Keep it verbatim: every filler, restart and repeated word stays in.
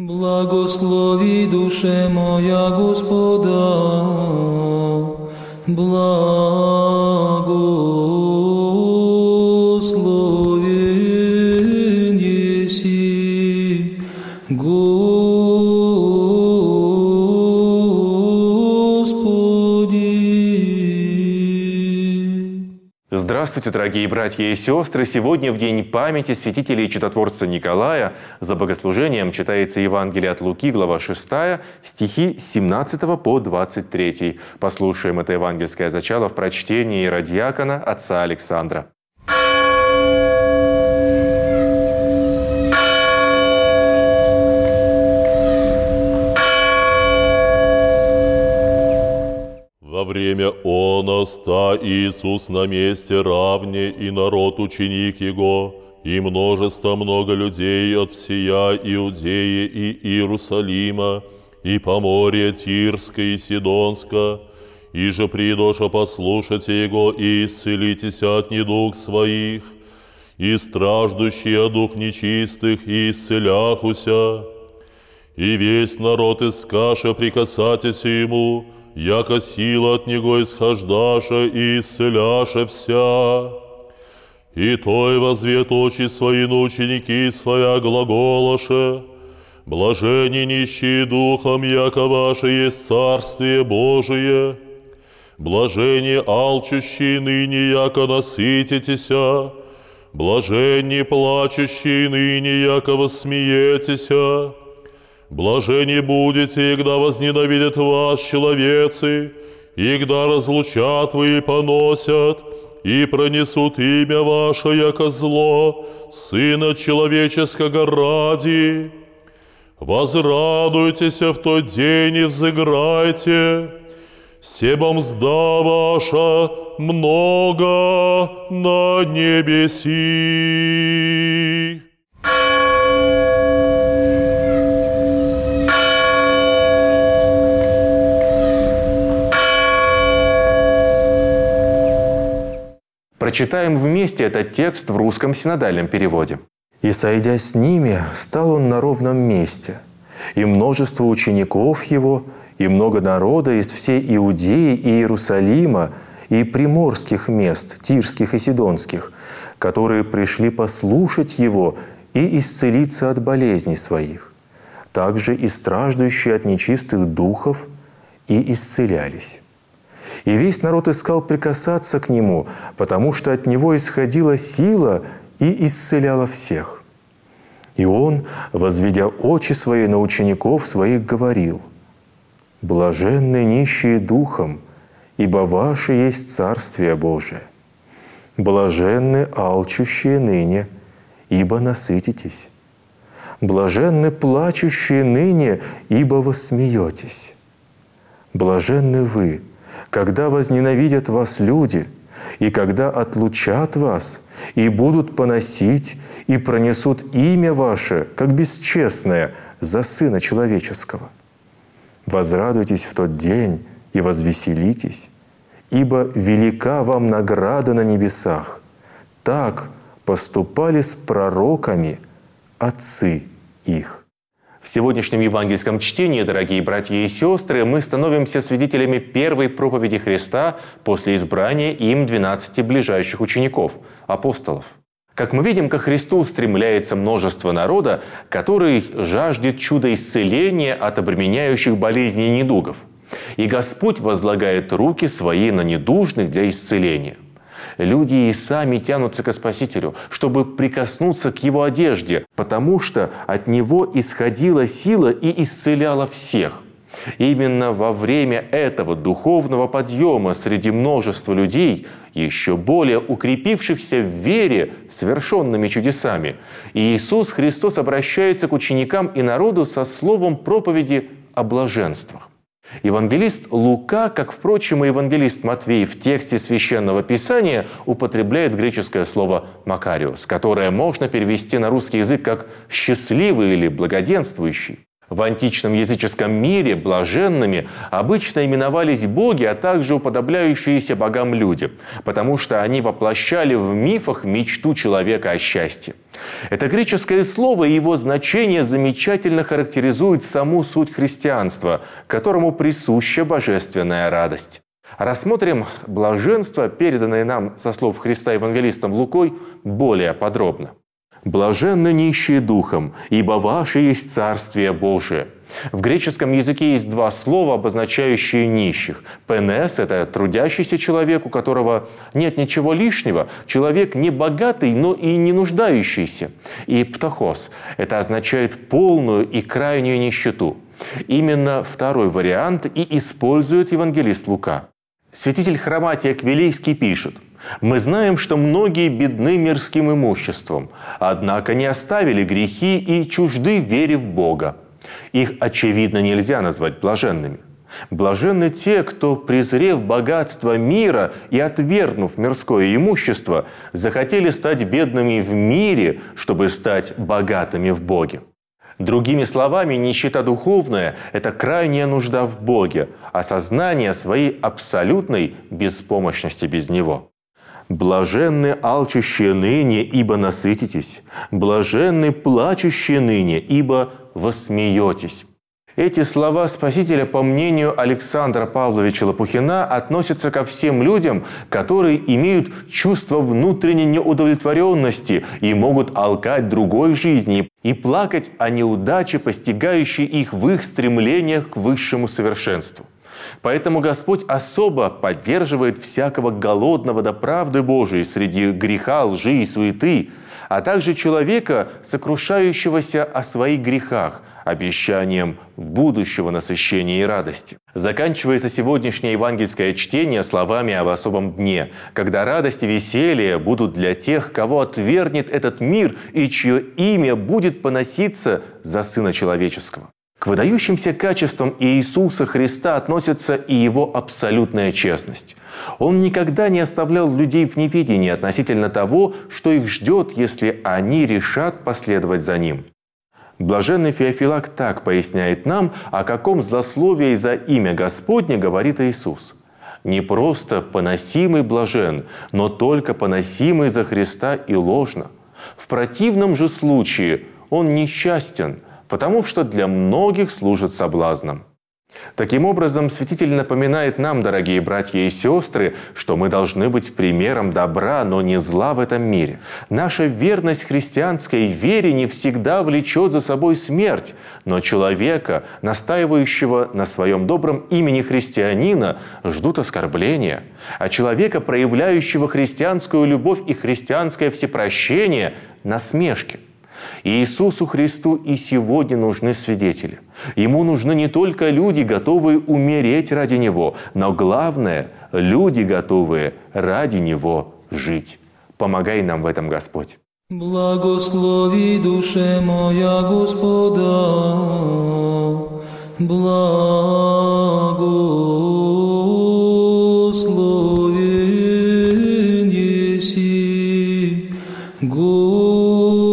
Благослови, душе моя, Господа, благословен еси, Господи. Здравствуйте, дорогие братья и сестры! Сегодня, в день памяти святителя и чудотворца Николая, за богослужением читается Евангелие от Луки, глава шестая, стихи с семнадцатого по двадцать третий. Послушаем это евангельское зачало в прочтении иеродиакона отца Александра. Во время она ста Иисус на месте равне, и народ ученик Его, и множество много людей от всея Иудеи и Иерусалима, и поморья Тирска и Сидонска, и же придоша послушайте Его и исцелитесь от недуг своих, и страждущие дух нечистых и исцеляхуся, и весь народ искаше прикасатися Ему, яко сила от Него исхождаша и исцеляша вся. И той возвет очи свои на ученики своя глаголоше: блажени нищие духом, яко ваше есть Царствие Божие. Блажени алчущие ныне, яко насытитеся. Блажени плачущие ныне, яко воссмеетеся. Блажени будете, когда возненавидят вас человецы, и когда разлучат вы и поносят, и пронесут имя ваше, яко зло, Сына Человеческого ради. Возрадуйтесь в тот день и взыграйте, себо мзда ваша много на небеси. Прочитаем вместе этот текст в русском синодальном переводе. «И, сойдя с ними, стал он на ровном месте, и множество учеников его, и много народа из всей Иудеи и Иерусалима, и приморских мест, тирских и сидонских, которые пришли послушать его и исцелиться от болезней своих, также и страждущие от нечистых духов, и исцелялись. И весь народ искал прикасаться к Нему, потому что от Него исходила сила и исцеляла всех. И Он, возведя очи Свои на учеников Своих, говорил: «Блаженны нищие духом, ибо ваше есть Царствие Божие. Блаженны алчущие ныне, ибо насытитесь. Блаженны плачущие ныне, ибо воссмеетесь. Блаженны вы, когда возненавидят вас люди, и когда отлучат вас, и будут поносить, и пронесут имя ваше, как бесчестное, за Сына Человеческого. Возрадуйтесь в тот день и возвеселитесь, ибо велика вам награда на небесах. Так поступали с пророками отцы их». В сегодняшнем евангельском чтении, дорогие братья и сестры, мы становимся свидетелями первой проповеди Христа после избрания им двенадцати ближайших учеников – апостолов. Как мы видим, ко Христу устремляется множество народа, который жаждет чуда исцеления от обременяющих болезней и недугов. И Господь возлагает руки Свои на недужных для исцеления. Люди и сами тянутся ко Спасителю, чтобы прикоснуться к Его одежде, потому что от Него исходила сила и исцеляла всех. Именно во время этого духовного подъема среди множества людей, еще более укрепившихся в вере совершенными чудесами, Иисус Христос обращается к ученикам и народу со словом проповеди о блаженствах. Евангелист Лука, как, впрочем, и евангелист Матвей в тексте Священного Писания, употребляет греческое слово «макариос», которое можно перевести на русский язык как «счастливый» или «благоденствующий». В античном языческом мире блаженными обычно именовались боги, а также уподобляющиеся богам люди, потому что они воплощали в мифах мечту человека о счастье. Это греческое слово и его значение замечательно характеризует саму суть христианства, которому присуща божественная радость. Рассмотрим блаженство, переданное нам со слов Христа евангелистом Лукой, более подробно. «Блаженны нищие духом, ибо ваше есть Царствие Божие». В греческом языке есть два слова, обозначающие нищих. «Пенес» – это трудящийся человек, у которого нет ничего лишнего, человек не богатый, но и не нуждающийся. И «птахос» – это означает полную и крайнюю нищету. Именно второй вариант и использует евангелист Лука. Святитель Хроматий Аквилейский пишет: «Мы знаем, что многие бедны мирским имуществом, однако не оставили грехи и чужды вере в Бога. Их, очевидно, нельзя назвать блаженными. Блаженны те, кто, презрев богатство мира и отвергнув мирское имущество, захотели стать бедными в мире, чтобы стать богатыми в Боге». Другими словами, нищета духовная – это крайняя нужда в Боге, осознание своей абсолютной беспомощности без Него. «Блаженны алчущие ныне, ибо насытитесь, блаженны плачущие ныне, ибо воссмеетесь». Эти слова Спасителя, по мнению Александра Павловича Лопухина, относятся ко всем людям, которые имеют чувство внутренней неудовлетворенности и могут алкать другой жизни и плакать о неудаче, постигающей их в их стремлениях к высшему совершенству. Поэтому Господь особо поддерживает всякого голодного до правды Божией среди греха, лжи и суеты, а также человека, сокрушающегося о своих грехах, обещанием будущего насыщения и радости. Заканчивается сегодняшнее евангельское чтение словами об особом дне, когда радость и веселье будут для тех, кого отвергнет этот мир и чье имя будет поноситься за Сына Человеческого. К выдающимся качествам Иисуса Христа относится и Его абсолютная честность. Он никогда не оставлял людей в неведении относительно того, что их ждет, если они решат последовать за Ним. Блаженный Феофилак так поясняет нам, о каком злословии за имя Господне говорит Иисус. «Не просто поносимый блажен, но только поносимый за Христа и ложно. В противном же случае он несчастен, потому что для многих служит соблазном». Таким образом, святитель напоминает нам, дорогие братья и сестры, что мы должны быть примером добра, но не зла в этом мире. Наша верность христианской вере не всегда влечет за собой смерть, но человека, настаивающего на своем добром имени христианина, ждут оскорбления, а человека, проявляющего христианскую любовь и христианское всепрощение, – насмешки. И Иисусу Христу и сегодня нужны свидетели. Ему нужны не только люди, готовые умереть ради Него, но главное – люди, готовые ради Него жить. Помогай нам в этом, Господь. Благослови душе моя Господа, благословен еси, Господи.